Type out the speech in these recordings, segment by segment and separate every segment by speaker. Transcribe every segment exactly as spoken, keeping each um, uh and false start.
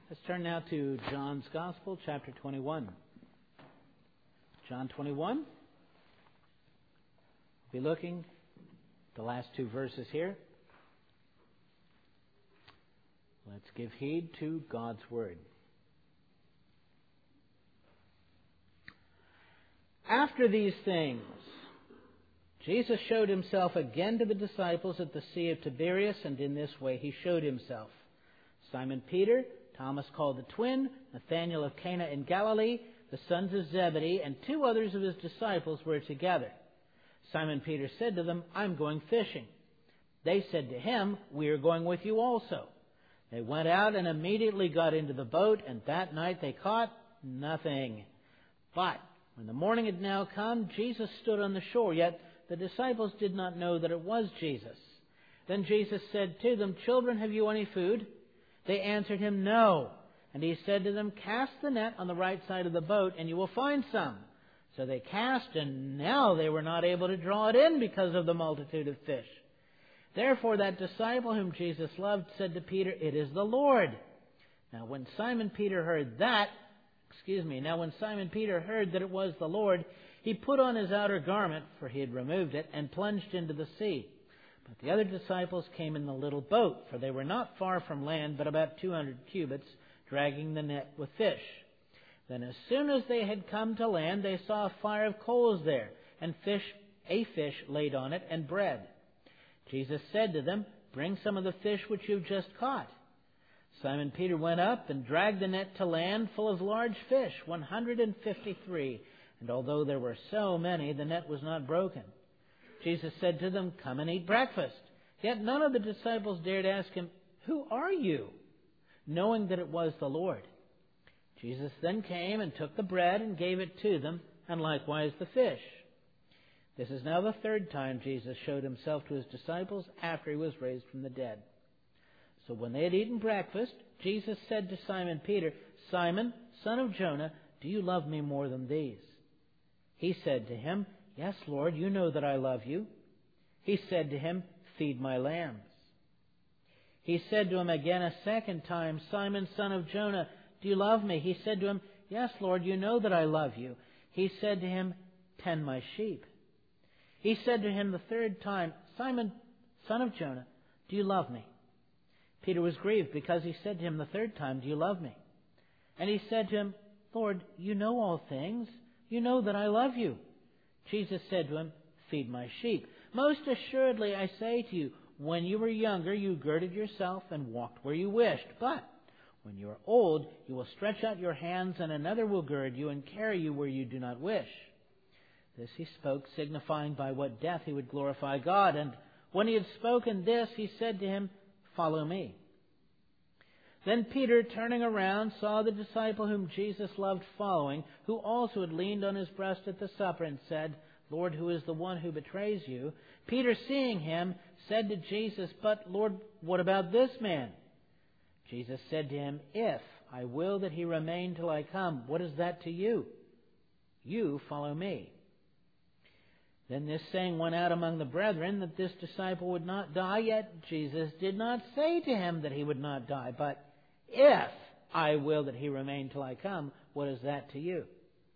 Speaker 1: Let's turn now to John's Gospel, chapter twenty-one. John twenty-one. We'll be looking at the last two verses here. Let's give heed to God's Word. After these things, Jesus showed himself again to the disciples at the Sea of Tiberias, and in this way he showed himself. Simon Peter, Thomas called the twin, Nathanael of Cana in Galilee, the sons of Zebedee, and two others of his disciples were together. Simon Peter said to them, "I'm going fishing." They said to him, "We are going with you also." They went out and immediately got into the boat, and that night they caught nothing. But when the morning had now come, Jesus stood on the shore, yet the disciples did not know that it was Jesus. Then Jesus said to them, "Children, have you any food?" They answered him, "No." And he said to them, "Cast the net on the right side of the boat, and you will find some." So they cast, and now they were not able to draw it in because of the multitude of fish. Therefore that disciple whom Jesus loved said to Peter, "It is the Lord." Now when Simon Peter heard that, excuse me, now when Simon Peter heard that it was the Lord, he put on his outer garment, for he had removed it, and plunged into the sea. But the other disciples came in the little boat, for they were not far from land, but about two hundred cubits, dragging the net with fish. Then as soon as they had come to land, they saw a fire of coals there, and fish, a fish laid on it, and bread. Jesus said to them, "Bring some of the fish which you've just caught." Simon Peter went up and dragged the net to land full of large fish, one hundred and fifty-three. And although there were so many, the net was not broken. Jesus said to them, "Come and eat breakfast." Yet none of the disciples dared ask him, "Who are you?" knowing that it was the Lord. Jesus then came and took the bread and gave it to them, and likewise the fish. This is now the third time Jesus showed himself to his disciples after he was raised from the dead. So when they had eaten breakfast, Jesus said to Simon Peter, "Simon, son of Jonah, do you love me more than these?" He said to him, "Yes, Lord, you know that I love you." He said to him, "Feed my lambs." He said to him again a second time, "Simon, son of Jonah, do you love me?" He said to him, "Yes, Lord, you know that I love you." He said to him, "Tend my sheep." He said to him the third time, "Simon, son of Jonah, do you love me?" Peter was grieved because he said to him the third time, "Do you love me?" And he said to him, "Lord, you know all things. You know that I love you." Jesus said to him, "Feed my sheep. Most assuredly I say to you, when you were younger, you girded yourself and walked where you wished. But when you are old, you will stretch out your hands, and another will gird you and carry you where you do not wish." This he spoke, signifying by what death he would glorify God. And when he had spoken this, he said to him, "Follow me." Then Peter, turning around, saw the disciple whom Jesus loved following, who also had leaned on his breast at the supper, and said, "Lord, who is the one who betrays you?" Peter, seeing him, said to Jesus, "But, Lord, what about this man?" Jesus said to him, "If I will that he remain till I come, what is that to you? You follow me." Then this saying went out among the brethren, that this disciple would not die, yet Jesus did not say to him that he would not die, but, "If I will that he remain till I come, what is that to you?"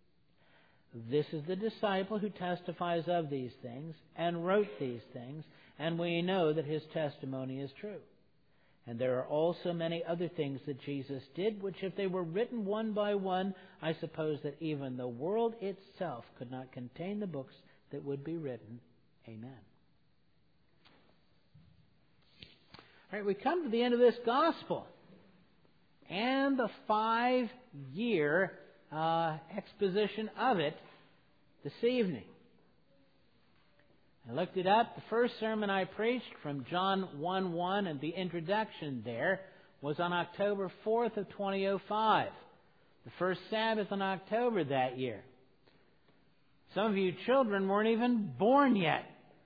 Speaker 1: This is the disciple who testifies of these things, and wrote these things, and we know that his testimony is true. And there are also many other things that Jesus did, which if they were written one by one, I suppose that even the world itself could not contain the books that would be written. Amen. All right, we come to the end of this gospel and the five-year uh, exposition of it this evening. I looked it up. The first sermon I preached from John one one, and the introduction there was on October fourth of two thousand five, the first Sabbath in October that year. Some of you children weren't even born yet.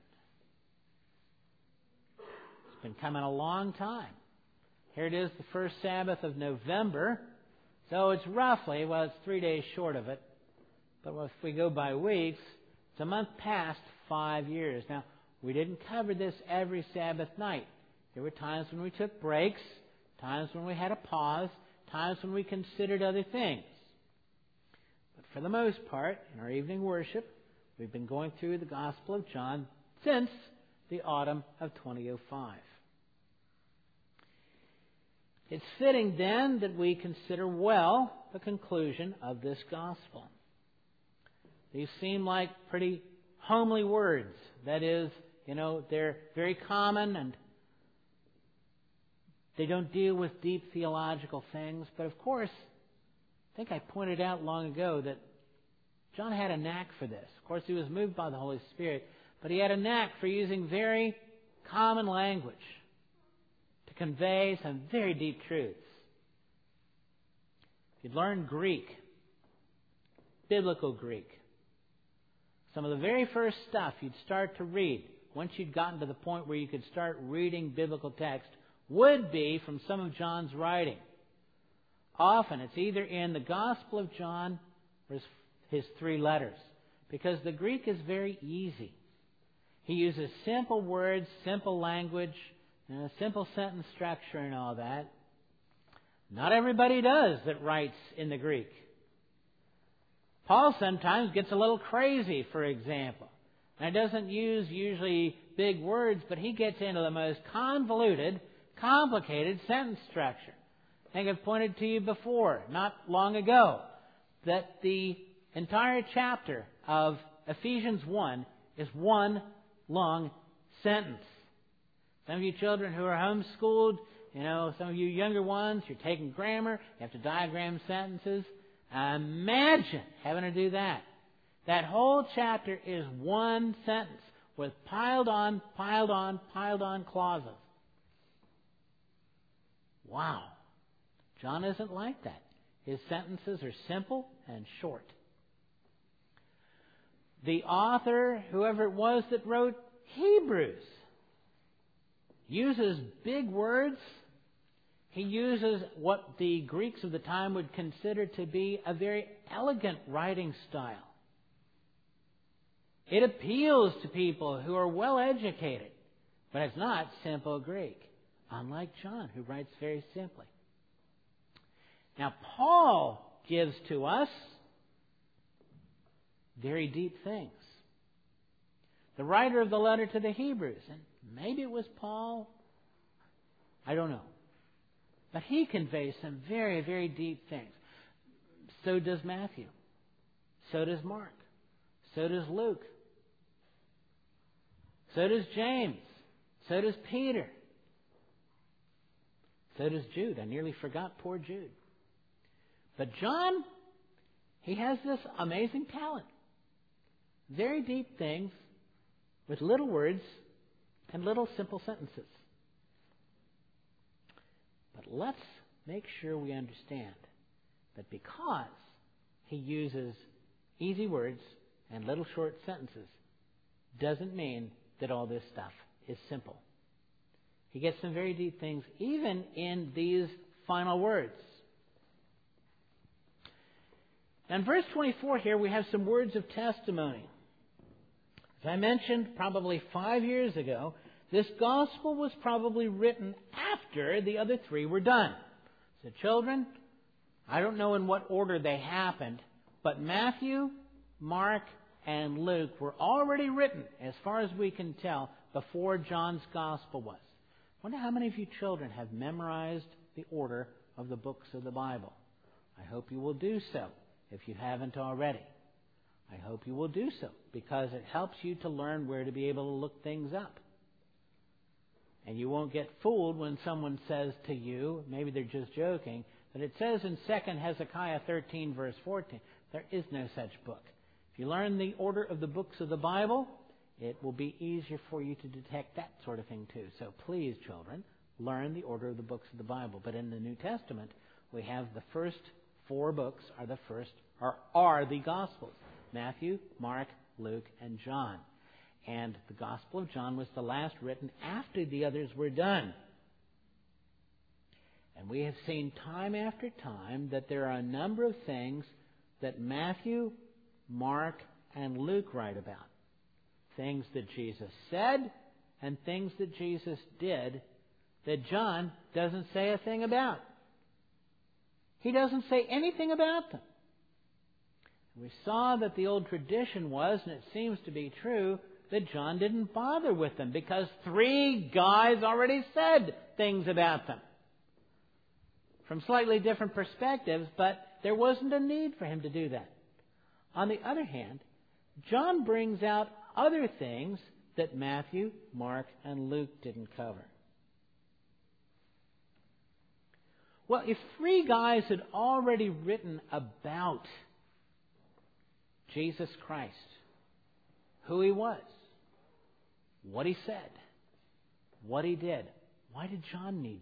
Speaker 1: It's been coming a long time. Here it is, the first Sabbath of November. So it's roughly, well, it's three days short of it. But if we go by weeks, it's a month past five years. Now, we didn't cover this every Sabbath night. There were times when we took breaks, times when we had a pause, times when we considered other things. But for the most part, in our evening worship, we've been going through the Gospel of John since the autumn of twenty oh five. It's fitting then that we consider well the conclusion of this Gospel. These seem like pretty homely words. That is, you know, they're very common and they don't deal with deep theological things. But of course, I think I pointed out long ago that John had a knack for this. Of course, he was moved by the Holy Spirit, but he had a knack for using very common language to convey some very deep truths. If you'd learned Greek, biblical Greek, some of the very first stuff you'd start to read, once you'd gotten to the point where you could start reading biblical text, would be from some of John's writing. Often it's either in the Gospel of John or his, his three letters, because the Greek is very easy. He uses simple words, simple language, and a simple sentence structure and all that. Not everybody does that writes in the Greek. Paul sometimes gets a little crazy, for example. And he doesn't use usually big words, but he gets into the most convoluted, complicated sentence structure. I think I've pointed to you before, not long ago, that the entire chapter of Ephesians one is one long sentence. Some of you children who are homeschooled, you know, some of you younger ones, you're taking grammar, you have to diagram sentences. Imagine having to do that. That whole chapter is one sentence with piled on, piled on, piled on clauses. Wow. John isn't like that. His sentences are simple and short. The author, whoever it was that wrote Hebrews, uses big words. He uses what the Greeks of the time would consider to be a very elegant writing style. It appeals to people who are well educated, but it's not simple Greek, unlike John, who writes very simply. Now, Paul gives to us very deep things. The writer of the letter to the Hebrews, and maybe it was Paul, I don't know. But he conveys some very, very deep things. So does Matthew. So does Mark. So does Luke. So does James. So does Peter. So does Jude. I nearly forgot poor Jude. But John, he has this amazing talent. Very deep things with little words and little simple sentences. But let's make sure we understand that because he uses easy words and little short sentences doesn't mean that all this stuff is simple. He gets some very deep things even in these final words. Now in verse twenty-four here we have some words of testimony. As I mentioned probably five years ago, this gospel was probably written after the other three were done. So children, I don't know in what order they happened, but Matthew, Mark, and Luke were already written, as far as we can tell, before John's gospel was. I wonder how many of you children have memorized the order of the books of the Bible. I hope you will do so if you haven't already. I hope you will do so because it helps you to learn where to be able to look things up. And you won't get fooled when someone says to you, maybe they're just joking, that it says in Second Hezekiah thirteen, verse fourteen. There is no such book. If you learn the order of the books of the Bible, it will be easier for you to detect that sort of thing too. So please, children, learn the order of the books of the Bible. But in the New Testament, we have the first four books are the first or are the Gospels: Matthew, Mark, Luke, and John. And the Gospel of John was the last written after the others were done. And we have seen time after time that there are a number of things that Matthew, Mark, and Luke write about. Things that Jesus said and things that Jesus did that John doesn't say a thing about. he doesn't say anything about them. We saw that the old tradition was, and it seems to be true, that John didn't bother with them because three guys already said things about them from slightly different perspectives, but there wasn't a need for him to do that. On the other hand, John brings out other things that Matthew, Mark, and Luke didn't cover. Well, if three guys had already written about Jesus Christ, who he was, what he said, what he did, why did John need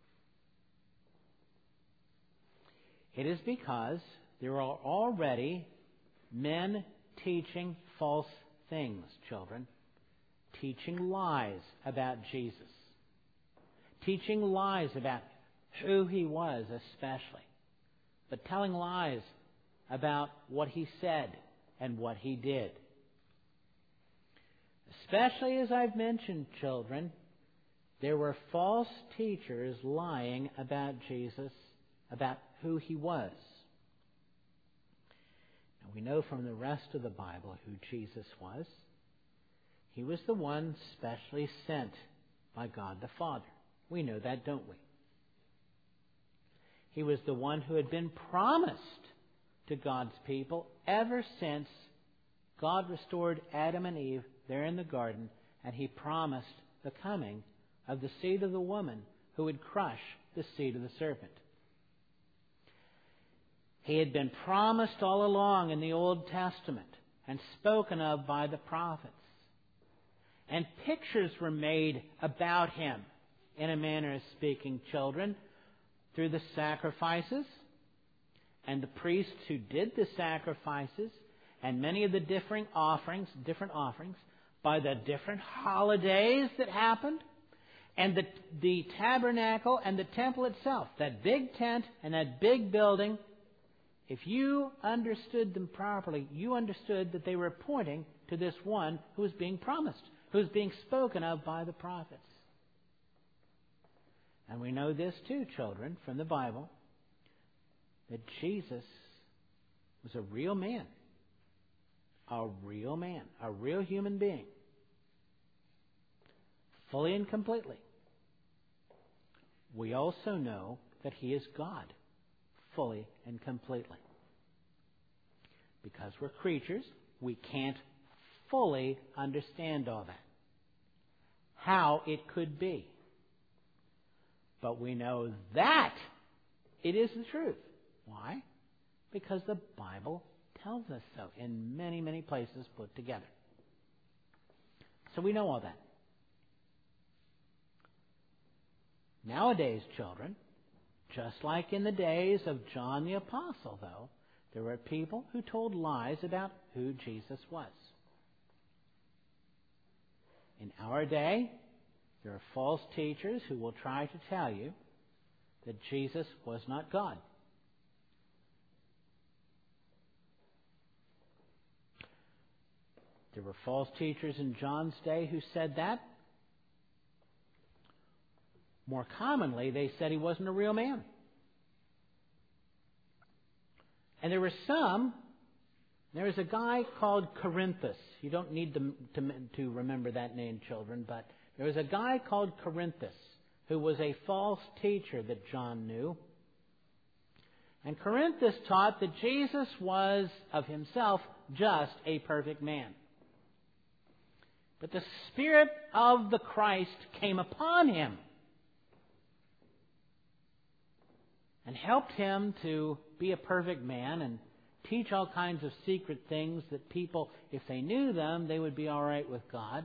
Speaker 1: to? It is because there are already men teaching false things, children, teaching lies about Jesus, teaching lies about who he was especially, but telling lies about what he said and what he did. Especially, as I've mentioned, children, there were false teachers lying about Jesus, about who he was. Now, we know from the rest of the Bible who Jesus was. He was the one specially sent by God the Father. We know that, don't we? He was the one who had been promised to God's people ever since God restored Adam and Eve there in the garden, and he promised the coming of the seed of the woman who would crush the seed of the serpent. He had been promised all along in the Old Testament and spoken of by the prophets. And pictures were made about him, in a manner of speaking, children, through the sacrifices and the priests who did the sacrifices and many of the different offerings, different offerings, by the different holidays that happened, and the, the tabernacle and the temple itself, that big tent and that big building. If you understood them properly, you understood that they were pointing to this one who was being promised, who was being spoken of by the prophets. And we know this too, children, from the Bible, that Jesus was a real man. A real man. A real human being. Fully and completely. We also know that he is God. Fully and completely. Because we're creatures, we can't fully understand all that. How it could be. But we know that it is the truth. Why? Because the Bible tells us so in many, many places put together. So we know all that. Nowadays, children, just like in the days of John the Apostle, though, there were people who told lies about who Jesus was. In our day, there are false teachers who will try to tell you that Jesus was not God. There were false teachers in John's day who said that. More commonly, they said he wasn't a real man. And there were some, there was a guy called Corinthus. You don't need to, to, to remember that name, children, but there was a guy called Corinthus who was a false teacher that John knew. And Corinthus taught that Jesus was of himself just a perfect man. But the Spirit of the Christ came upon him and helped him to be a perfect man and teach all kinds of secret things that people, if they knew them, they would be all right with God.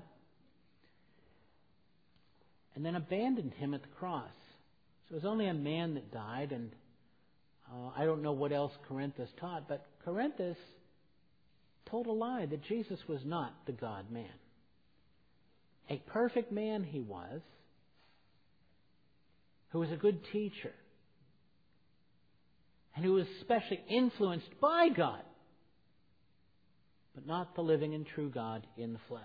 Speaker 1: And then abandoned him at the cross. So it was only a man that died, and uh, I don't know what else Corinthus taught, but Corinthus told a lie that Jesus was not the God-man. A perfect man he was, who was a good teacher, and who was especially influenced by God, but not the living and true God in the flesh.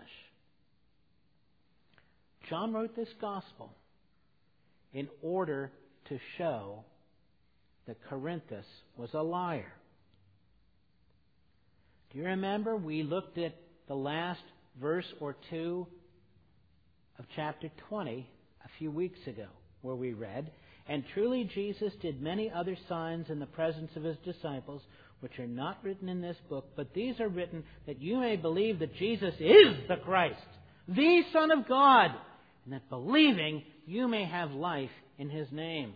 Speaker 1: John wrote this gospel in order to show that Corinthus was a liar. Do you remember we looked at the last verse or two of chapter twenty a few weeks ago, where we read, "And truly Jesus did many other signs in the presence of his disciples, which are not written in this book, but these are written that you may believe that Jesus is the Christ, the Son of God, and that believing you may have life in his name."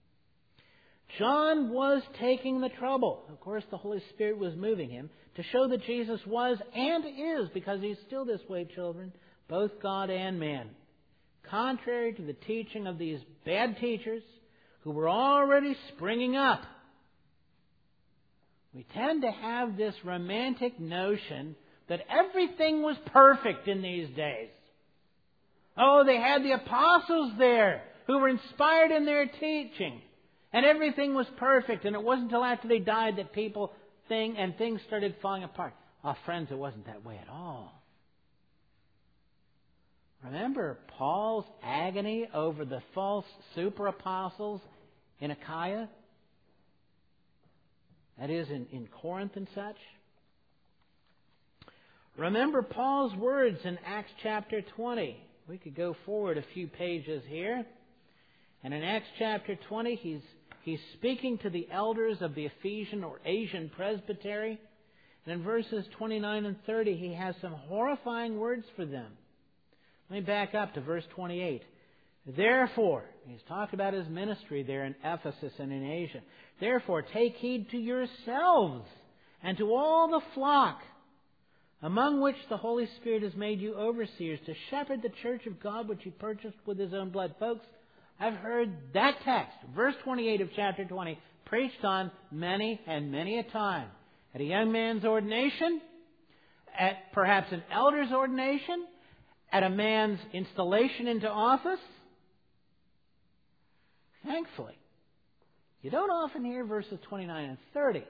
Speaker 1: John was taking the trouble. Of course, the Holy Spirit was moving him to show that Jesus was and is, because he's still this way, children, both God and man. Contrary to the teaching of these bad teachers who were already springing up. We tend to have this romantic notion that everything was perfect in these days. Oh, they had the apostles there who were inspired in their teaching. And everything was perfect. And it wasn't until after they died that people thing and things started falling apart. Oh, friends, it wasn't that way at all. Remember Paul's agony over the false super apostles in Achaia? That is, in, in Corinth and such. Remember Paul's words in Acts chapter twenty. We could go forward a few pages here. And in Acts chapter twenty, he's He's speaking to the elders of the Ephesian or Asian presbytery. And in verses twenty-nine and thirty, he has some horrifying words for them. Let me back up to verse twenty-eight. Therefore, he's talked about his ministry there in Ephesus and in Asia. Therefore, take heed to yourselves and to all the flock, among which the Holy Spirit has made you overseers, to shepherd the church of God which he purchased with his own blood. Folks, I've heard that text, verse twenty-eight of chapter twenty, preached on many and many a time. At a young man's ordination, at perhaps an elder's ordination, at a man's installation into office. Thankfully, you don't often hear verses twenty-nine and thirty.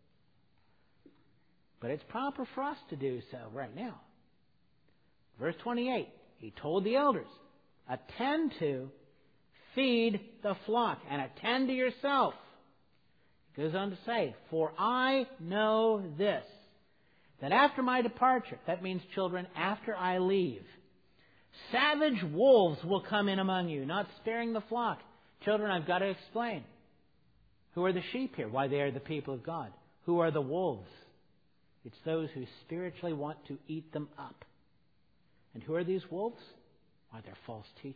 Speaker 1: But it's proper for us to do so right now. Verse twenty-eight, he told the elders, attend to, feed the flock, and attend to yourself. He goes on to say, for I know this, that after my departure, that means, children, after I leave, savage wolves will come in among you, not sparing the flock. Children, I've got to explain. Who are the sheep here? Why, they are the people of God. Who are the wolves? It's those who spiritually want to eat them up. And who are these wolves? Why, they're false teachers.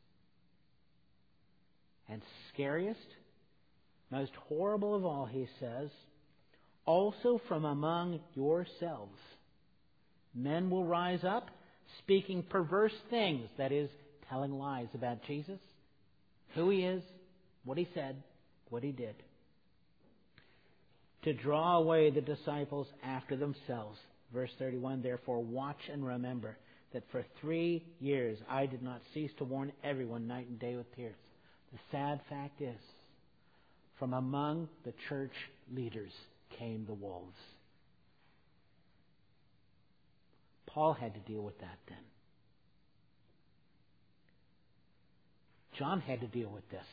Speaker 1: And scariest, most horrible of all, he says, also from among yourselves, men will rise up, speaking perverse things, that is, telling lies about Jesus, who he is, what he said, what he did, to draw away the disciples after themselves. Verse thirty-one, therefore watch and remember that for three years I did not cease to warn everyone night and day with tears. The sad fact is, from among the church leaders came the wolves. Paul had to deal with that then. John had to deal with this.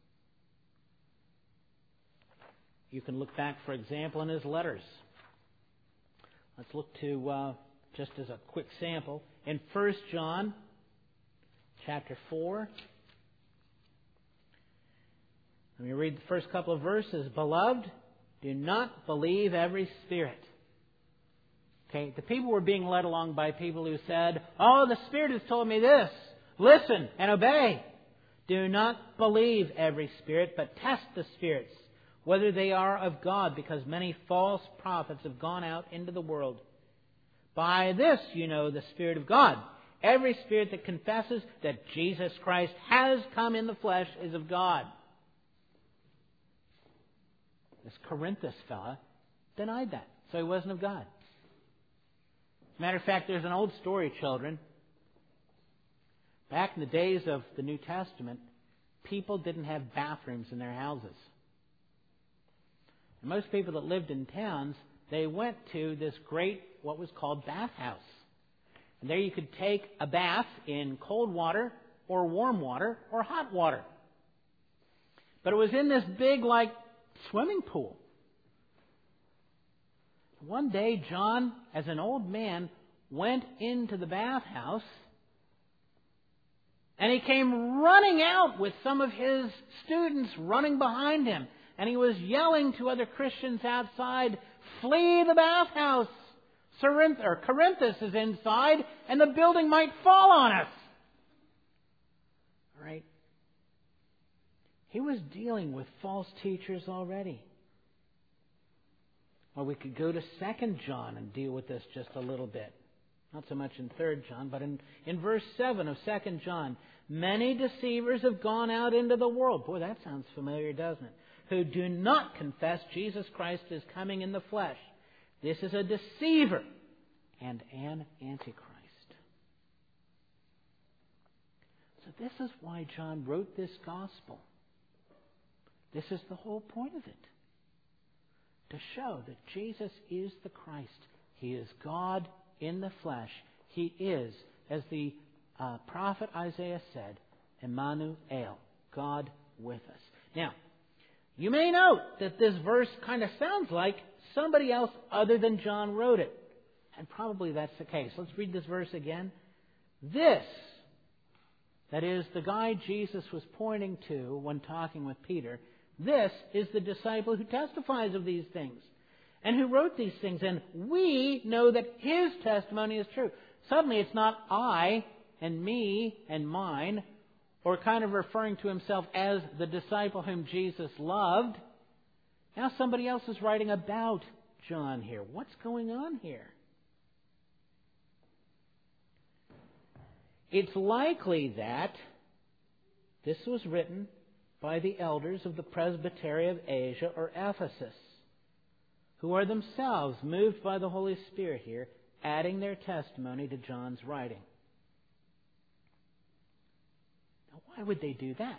Speaker 1: You can look back, for example, in his letters. Let's look to, uh, just as a quick sample, in First John chapter four. Let me read the first couple of verses. Beloved, do not believe every spirit. Okay, the people were being led along by people who said, oh, the Spirit has told me this. Listen and obey. Do not believe every spirit, but test the spirits, whether they are of God, because many false prophets have gone out into the world. By this you know the Spirit of God. Every spirit that confesses that Jesus Christ has come in the flesh is of God. This Corinthus fella denied that, so he wasn't of God. As a matter of fact, there's an old story, children. Back in the days of the New Testament, people didn't have bathrooms in their houses. And most people that lived in towns, they went to this great, what was called bathhouse. And there you could take a bath in cold water or warm water or hot water. But it was in this big, like, swimming pool. One day, John, as an old man, went into the bathhouse, and he came running out with some of his students running behind him. And he was yelling to other Christians outside, "Flee the bathhouse! Corinth, or Corinthus is inside, and the building might fall on us." All right? He was dealing with false teachers already. Or we could go to Second John and deal with this just a little bit. Not so much in Third John, but in, in verse seven of Second John. "Many deceivers have gone out into the world." Boy, that sounds familiar, doesn't it? "Who do not confess Jesus Christ is coming in the flesh. This is a deceiver and an antichrist." So this is why John wrote this gospel. This is the whole point of it. To show that Jesus is the Christ. He is God in the flesh. He is, as the uh, prophet Isaiah said, Emmanuel, God with us. Now, you may note that this verse kind of sounds like somebody else other than John wrote it. And probably that's the case. Let's read this verse again. This, that is, the guy Jesus was pointing to when talking with Peter, this is the disciple who testifies of these things and who wrote these things. And we know that his testimony is true. Suddenly it's not I and me and mine, or kind of referring to himself as the disciple whom Jesus loved. Now somebody else is writing about John here. What's going on here? It's likely that this was written by the elders of the Presbytery of Asia or Ephesus, who are themselves moved by the Holy Spirit here, adding their testimony to John's writing. Now, why would they do that?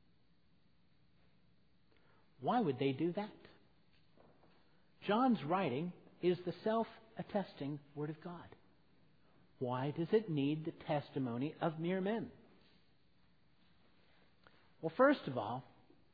Speaker 1: Why would they do that? John's writing is the self-attesting Word of God. Why does it need the testimony of mere men? Well, first of all,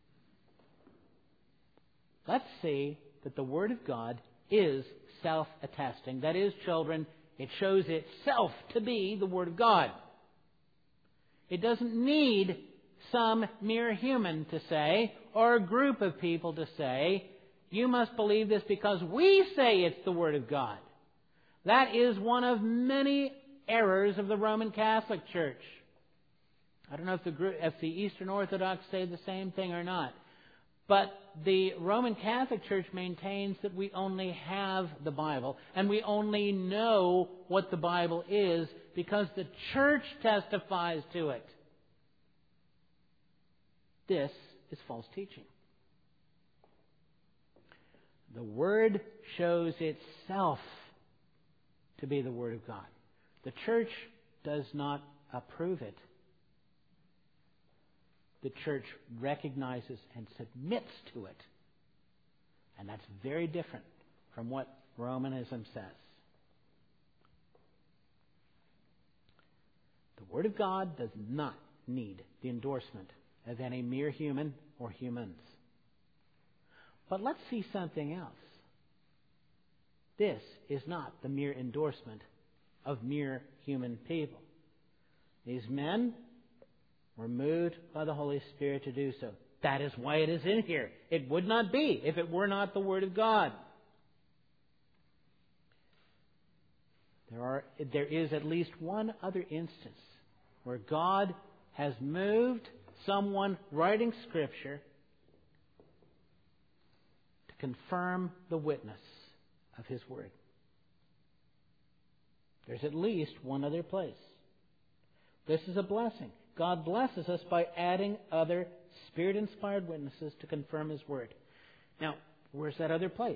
Speaker 1: let's see that the Word of God is self-attesting. That is, children, it shows itself to be the Word of God. It doesn't need some mere human to say, or a group of people to say, "You must believe this because we say it's the Word of God." That is one of many errors of the Roman Catholic Church. I don't know if the, if the Eastern Orthodox say the same thing or not. But the Roman Catholic Church maintains that we only have the Bible, and we only know what the Bible is because the Church testifies to it. This is false teaching. The Word shows itself to be the Word of God. The Church does not approve it. The Church recognizes and submits to it. And that's very different from what Romanism says. The Word of God does not need the endorsement of any mere human or humans. But let's see something else. This is not the mere endorsement of mere human people. These men were moved by the Holy Spirit to do so. That is why it is in here. It would not be if it were not the Word of God. There are, there is at least one other instance where God has moved someone writing Scripture to confirm the witness of His Word. There's at least one other place. This is a blessing. God blesses us by adding other Spirit-inspired witnesses to confirm His Word. Now, where's that other place?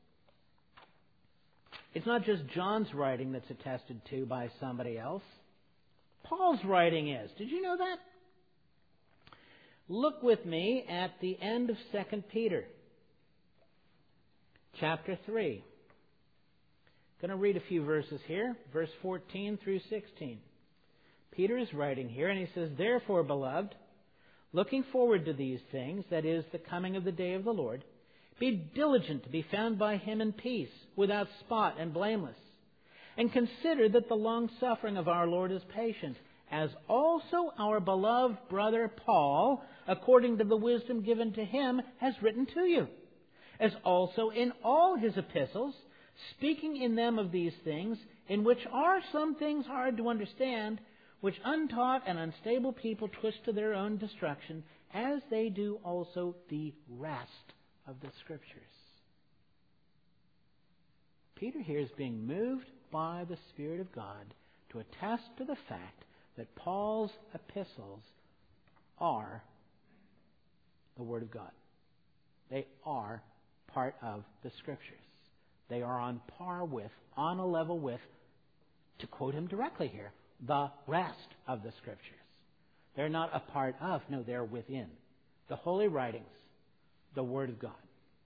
Speaker 1: It's not just John's writing that's attested to by somebody else. Paul's writing is. Did you know that? Look with me at the end of Second Peter, chapter three. I'm going to read a few verses here, verse fourteen through sixteen. Peter is writing here, and he says, "Therefore, beloved, looking forward to these things, that is, the coming of the day of the Lord, Be diligent to be found by him in peace, without spot and blameless. And consider that the long-suffering of our Lord is patient, as also our beloved brother Paul, according to the wisdom given to him, has written to you. As also in all his epistles, speaking in them of these things, in which are some things hard to understand, which untaught and unstable people twist to their own destruction, as they do also the rest of the Scriptures. Peter here is being moved by the Spirit of God to attest to the fact that Paul's epistles are the Word of God. They are part of the Scriptures. They are on par with, on a level with, to quote him directly here, the rest of the Scriptures. They're not a part of, no, they're within. The Holy Writings, the Word of God.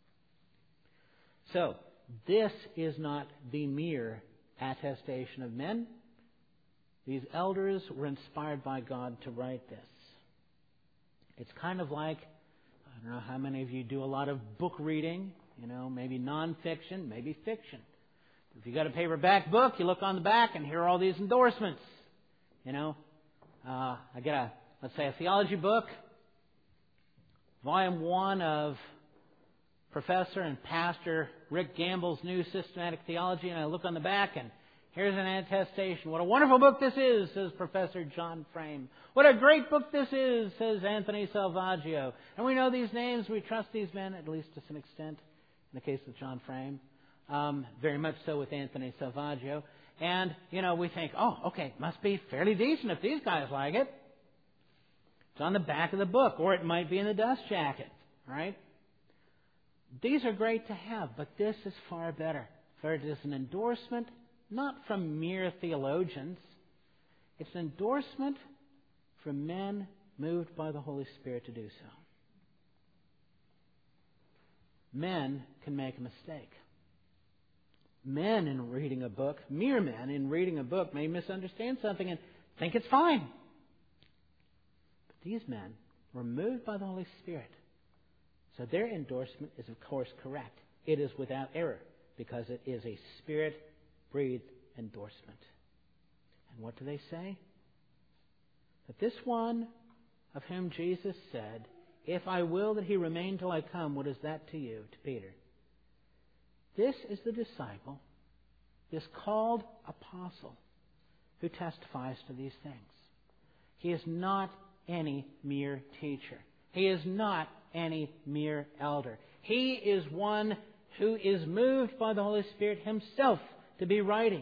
Speaker 1: So, this is not the mere attestation of men. These elders were inspired by God to write this. It's kind of like, I don't know how many of you do a lot of book reading, you know, maybe nonfiction, maybe fiction. If you got a paperback book, you look on the back and here are all these endorsements. You know, uh, I get a, let's say, a theology book, volume one of Professor and Pastor Rick Gamble's New Systematic Theology, and I look on the back and here's an attestation. What a wonderful book this is, says Professor John Frame. What a great book this is, says Anthony Salvaggio. And we know these names. We trust these men, at least to some extent, in the case of John Frame. Um, very much so with Anthony Salvaggio. And, you know, we think, oh, okay, must be fairly decent if these guys like it. It's on the back of the book, or it might be in the dust jacket, right? These are great to have, but this is far better. For it is an endorsement not from mere theologians. It's an endorsement from men moved by the Holy Spirit to do so. Men can make a mistake. Men in reading a book, mere men in reading a book, may misunderstand something and think it's fine. But these men were moved by the Holy Spirit. So their endorsement is, of course, correct. It is without error because it is a Spirit-breathed endorsement. And what do they say? That this one of whom Jesus said, "If I will that he remain till I come," what is that to you, to Peter? This is the disciple, this called apostle, who testifies to these things. He is not any mere teacher. He is not any mere elder. He is one who is moved by the Holy Spirit himself to be writing.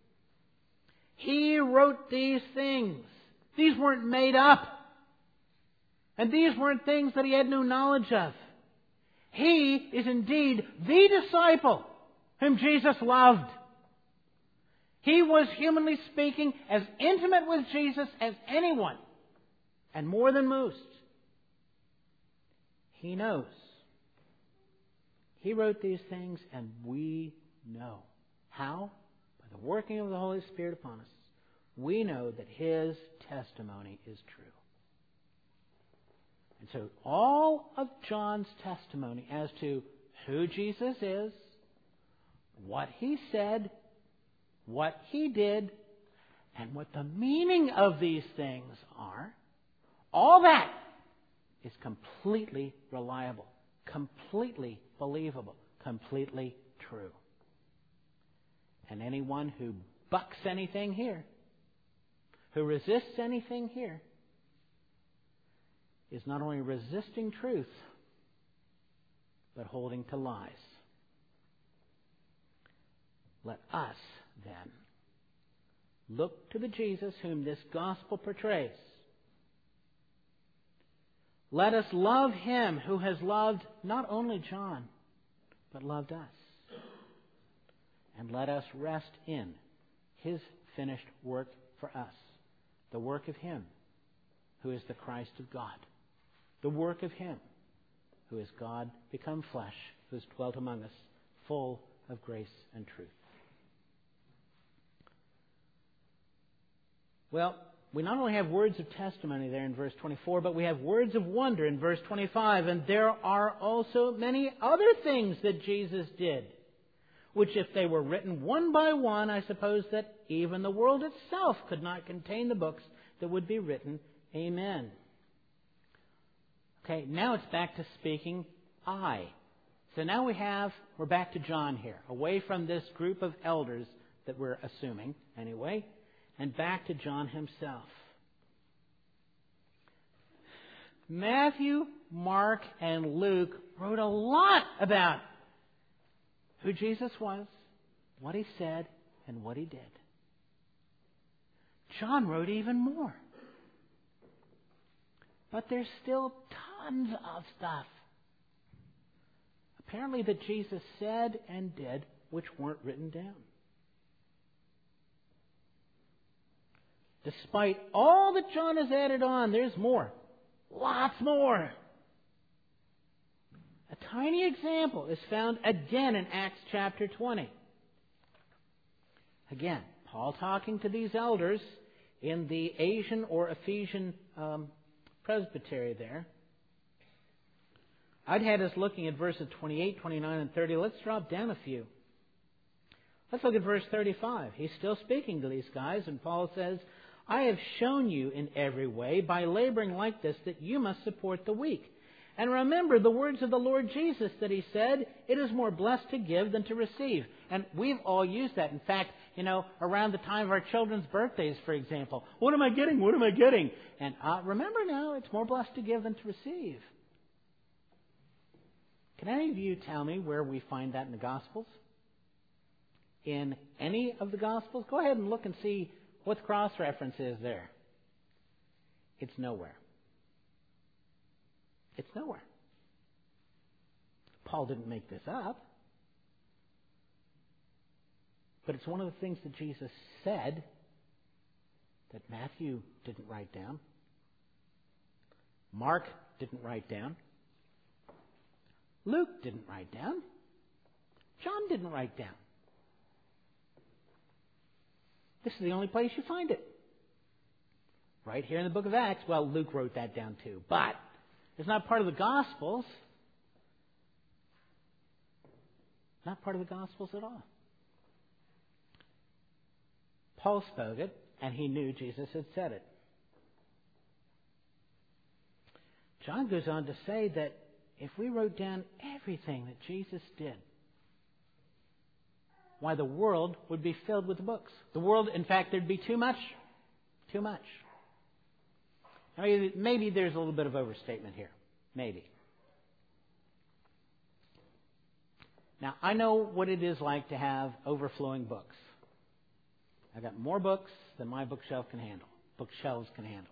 Speaker 1: He wrote these things. These weren't made up. And these weren't things that he had no knowledge of. He is indeed the disciple whom Jesus loved. He was, humanly speaking, as intimate with Jesus as anyone, and more than most. He knows. He wrote these things, and we know. How? By the working of the Holy Spirit upon us. We know that His testimony is true. And so all of John's testimony as to who Jesus is, what He said, what He did, and what the meaning of these things are, all that is completely reliable, completely believable, completely true. And anyone who bucks anything here, who resists anything here, is not only resisting truth, but holding to lies. Let us, then, look to the Jesus whom this gospel portrays. Let us love Him who has loved not only John, but loved us. And let us rest in His finished work for us, the work of Him who is the Christ of God, the work of Him who is God become flesh, who has dwelt among us, full of grace and truth. Well, we not only have words of testimony there in verse twenty-four, but we have words of wonder in verse twenty-five. And there are also many other things that Jesus did, which if they were written one by one, I suppose that even the world itself could not contain the books that would be written. Amen. Okay, now it's back to speaking I. So now we have, we're back to John here, away from this group of elders that we're assuming, anyway, and back to John himself. Matthew, Mark, and Luke wrote a lot about who Jesus was, what he said, and what he did. John wrote even more. But there's still tons of stuff, apparently, that Jesus said and did, which weren't written down. Despite all that John has added on, there's more. Lots more. A tiny example is found again in Acts chapter twenty. Again, Paul talking to these elders in the Asian or Ephesian um, presbytery there. I'd had us looking at verses twenty-eight, twenty-nine, and thirty. Let's drop down a few. Let's look at verse thirty-five. He's still speaking to these guys, and Paul says, I have shown you in every way, by laboring like this, that you must support the weak. And remember the words of the Lord Jesus that he said, it is more blessed to give than to receive. And we've all used that. In fact, you know, around the time of our children's birthdays, for example. What am I getting? What am I getting? And uh, remember now, it's more blessed to give than to receive. Can any of you tell me where we find that in the Gospels? In any of the Gospels? Go ahead and look and see what the cross-reference is there. It's nowhere. It's nowhere. Paul didn't make this up. But it's one of the things that Jesus said that Matthew didn't write down. Mark didn't write down. Luke didn't write down. John didn't write down. This is the only place you find it. Right here in the book of Acts. Well, Luke wrote that down too. But it's not part of the Gospels. Not part of the Gospels at all. Paul spoke it, and he knew Jesus had said it. John goes on to say that if we wrote down everything that Jesus did, why, the world would be filled with books. The world, in fact, there'd be too much. Too much. I mean, maybe there's a little bit of overstatement here. Maybe. Now, I know what it is like to have overflowing books. I've got more books than my bookshelf can handle. Bookshelves can handle.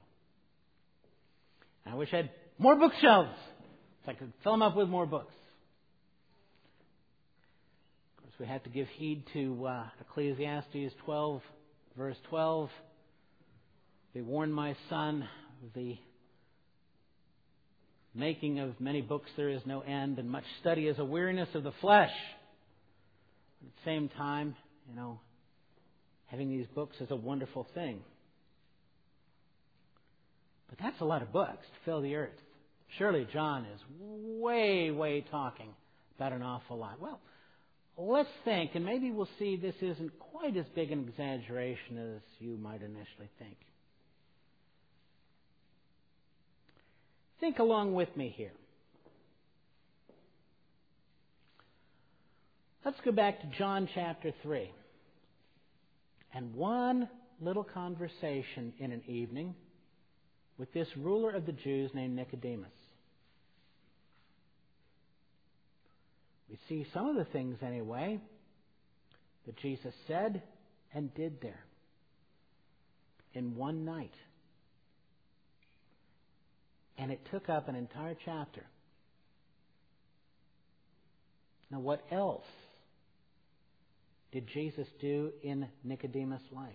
Speaker 1: I wish I had more bookshelves so I could fill them up with more books. Of course, we have to give heed to uh, Ecclesiastes twelve, verse twelve. Be warned, my son, of the making of many books there is no end, and much study is a weariness of the flesh. At the same time, you know, having these books is a wonderful thing. But that's a lot of books to fill the earth. Surely John is way, way talking about an awful lot. Well, let's think, and maybe we'll see this isn't quite as big an exaggeration as you might initially think. Think along with me here. Let's go back to John chapter three. And one little conversation in an evening with this ruler of the Jews named Nicodemus. We see some of the things, anyway, that Jesus said and did there in one night. And it took up an entire chapter. Now, what else did Jesus do in Nicodemus' life?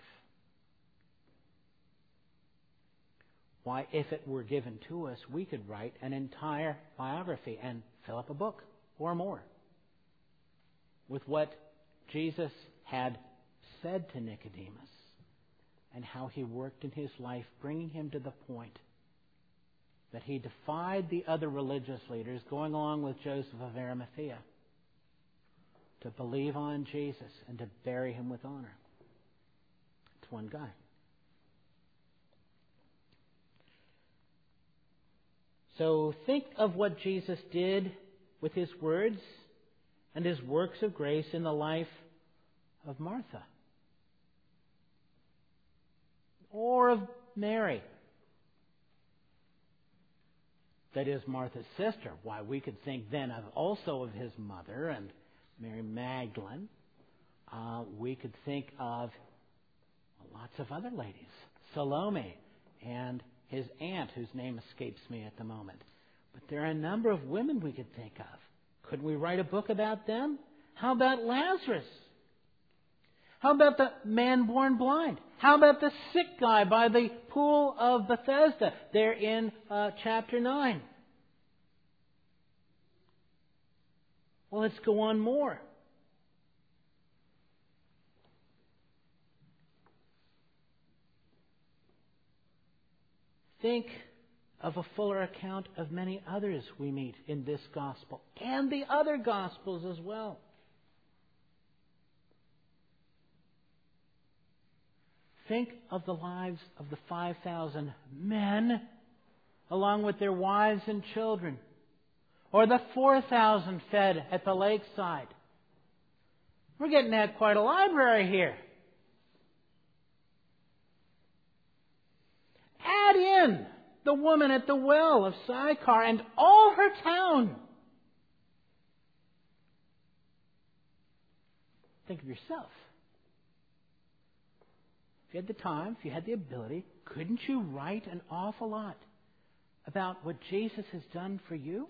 Speaker 1: Why, if it were given to us, we could write an entire biography and fill up a book or more with what Jesus had said to Nicodemus and how he worked in his life, bringing him to the point that he defied the other religious leaders, going along with Joseph of Arimathea, to believe on Jesus and to bury him with honor. It's one guy. So think of what Jesus did with his words and his works of grace in the life of Martha or of Mary. That is Martha's sister. Why, we could think then of also of his mother and Mary Magdalene. Uh, we could think of well, lots of other ladies. Salome and his aunt, whose name escapes me at the moment. But there are a number of women we could think of. Couldn't we write a book about them? How about Lazarus? How about the man born blind? How about the sick guy by the pool of Bethesda there in uh, chapter nine? Well, let's go on more. Think of a fuller account of many others we meet in this gospel and the other gospels as well. Think of the lives of the five thousand men along with their wives and children, or the four thousand fed at the lakeside. We're getting at quite a library here. Add in the woman at the well of Sychar and all her town. Think of yourself. If you had the time, if you had the ability, couldn't you write an awful lot about what Jesus has done for you?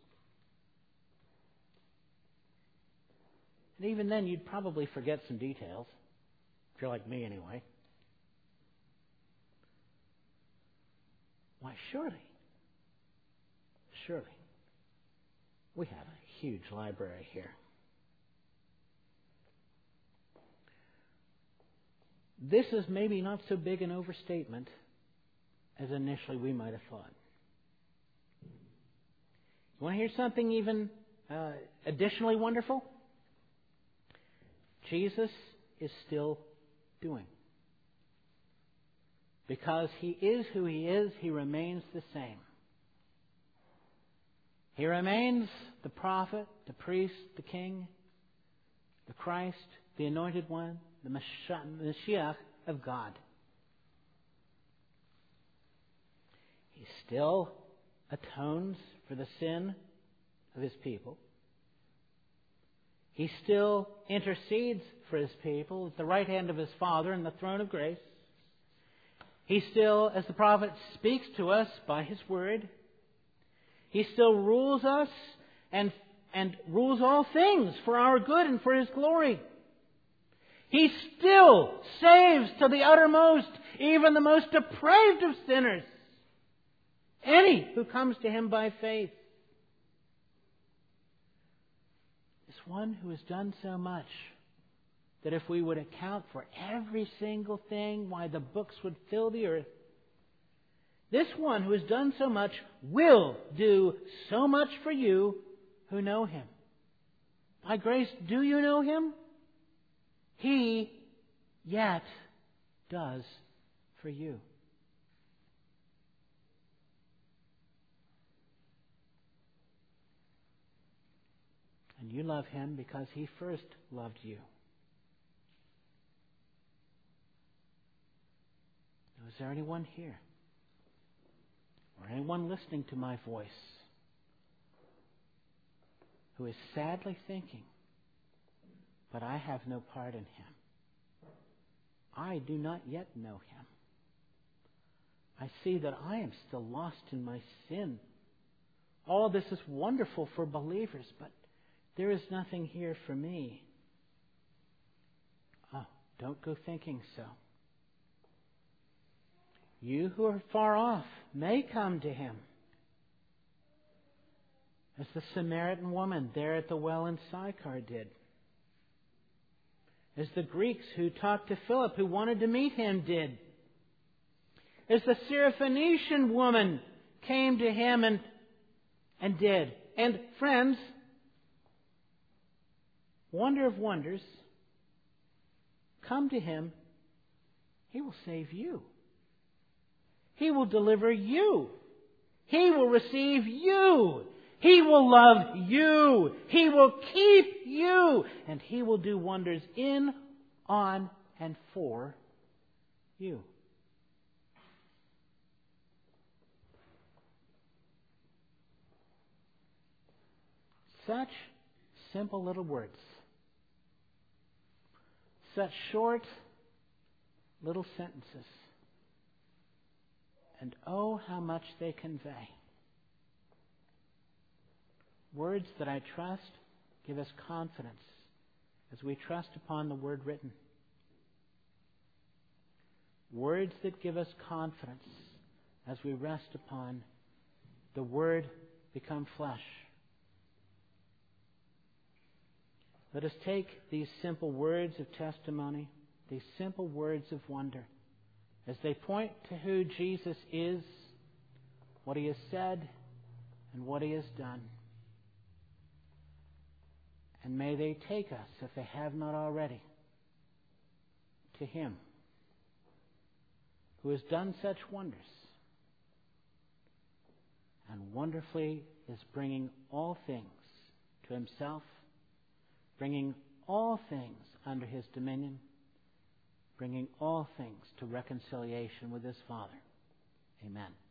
Speaker 1: And even then, you'd probably forget some details, if you're like me anyway. Why, surely, surely, we have a huge library here. This is maybe not so big an overstatement as initially we might have thought. You want to hear something even uh, additionally wonderful? Jesus is still doing. Because he is who he is, he remains the same. He remains the prophet, the priest, the king, the Christ, the anointed one, the Mashiach of God. He still atones for the sin of his people. He still intercedes for his people at the right hand of his Father in the throne of grace. He still, as the prophet speaks to us by his word, he still rules us and, and rules all things for our good and for his glory. He still saves to the uttermost even the most depraved of sinners, any who comes to him by faith. This one who has done so much that if we would account for every single thing, why, the books would fill the earth. This one who has done so much will do so much for you who know him. By grace, do you know him? He yet does for you. And you love him because he first loved you. Now, is there anyone here, or anyone listening to my voice, who is sadly thinking, but I have no part in him. I do not yet know him. I see that I am still lost in my sin. All this is wonderful for believers, but there is nothing here for me. Oh, don't go thinking so. You who are far off may come to him. As the Samaritan woman there at the well in Sychar did. As the Greeks who talked to Philip, who wanted to meet him, did. as the Syrophoenician woman came to him and, and did. And friends, wonder of wonders, come to him. He will save you. He will deliver you. He will receive you. He will love you. He will keep you. And He will do wonders in, on, and for you. Such simple little words. Such short little sentences. And oh, how much they convey. Words that I trust give us confidence as we trust upon the Word written. Words that give us confidence as we rest upon the Word become flesh. Let us take these simple words of testimony, these simple words of wonder, as they point to who Jesus is, what He has said, and what He has done. And may they take us, if they have not already, to Him who has done such wonders and wonderfully is bringing all things to Himself, bringing all things under His dominion, bringing all things to reconciliation with His Father. Amen.